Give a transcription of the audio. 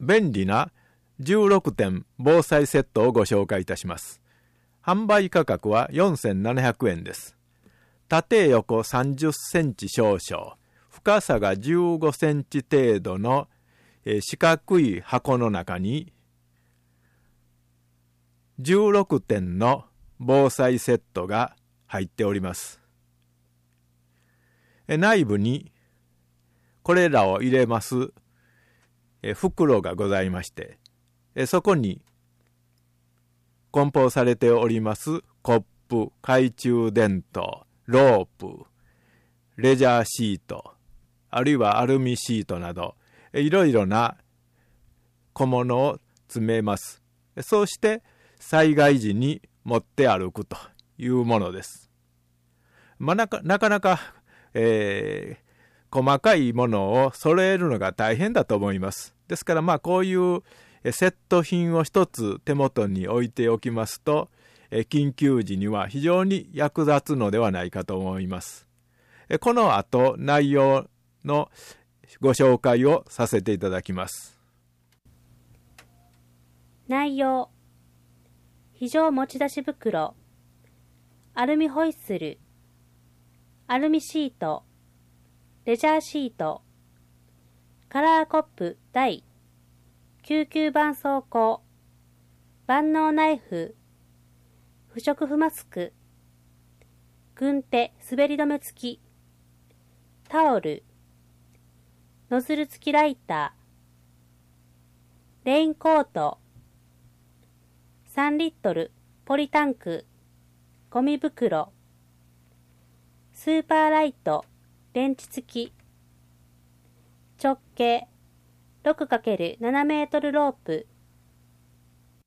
便利な16点防災セットをご紹介いたします。販売価格は4700円です。縦横30センチ少々、深さが15センチ程度の四角い箱の中に16点の防災セットが入っております。内部にこれらを入れます袋がございまして、そこに梱包されておりますコップ、懐中電灯、ロープ、レジャーシート、あるいはアルミシートなどいろいろな小物を詰めます。そうして災害時に持って歩くというものです。なかなか、細かいものを揃えるのが大変だと思います。ですからこういうセット品を一つ手元に置いておきますと、緊急時には非常に役立つのではないかと思います。この後内容のご紹介をさせていただきます。 内容：非常持ち出し袋、アルミホイッスル、アルミシート、レジャーシート、カラーコップ台、救急絆創膏、万能ナイフ、不織布マスク、軍手滑り止め付き、タオル、ノズル付きライター、レインコート、3リットルポリタンク、ゴミ袋、スーパーライト電池付き、直径 6×7 メートルロープ、